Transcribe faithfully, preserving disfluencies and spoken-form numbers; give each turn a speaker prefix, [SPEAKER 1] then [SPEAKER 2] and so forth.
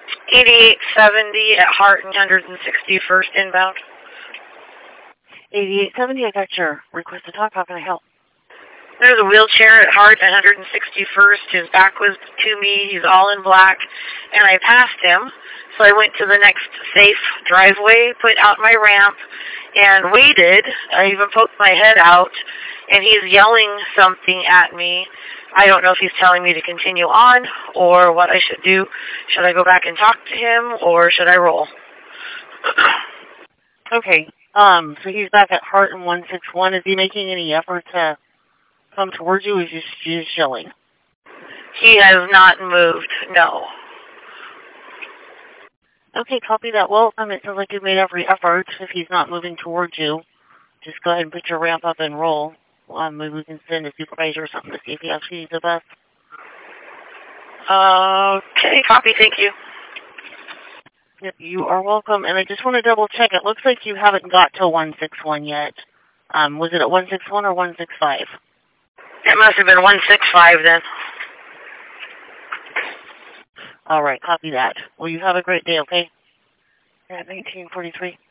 [SPEAKER 1] eighty-eight seventy at Hart and one hundred sixty-first inbound.
[SPEAKER 2] eighty-eight seventy, I got your request to talk. How can I help?
[SPEAKER 1] There's a wheelchair at Hart and one hundred sixty-first. His back was to me. He's all in black. And I passed him. So I went to the next safe driveway, put out my ramp, and waited. I even poked my head out. And he's yelling something at me. I don't know if he's telling me to continue on or what I should do. Should I go back and talk to him or should I roll?
[SPEAKER 2] Okay. Um, so he's back at Hart and one sixty-one. Is he making any effort to come towards you, or is he just, just chilling?
[SPEAKER 1] He has not moved, no.
[SPEAKER 2] Okay, copy that. Well, um, it sounds like you've made every effort. If he's not moving towards you, just go ahead and put your ramp up and roll. Um, maybe we can send a supervisor or something to see if he actually needs a bus.
[SPEAKER 1] Okay, copy, thank you.
[SPEAKER 2] Yep, you are welcome. And I just want to double check. It looks like you haven't got to one sixty-one yet. Um, was it at one sixty-one or one sixty-five?
[SPEAKER 1] It must have been one sixty-five then.
[SPEAKER 2] All right, copy that. Well, you have a great day, okay? At nineteen forty-three.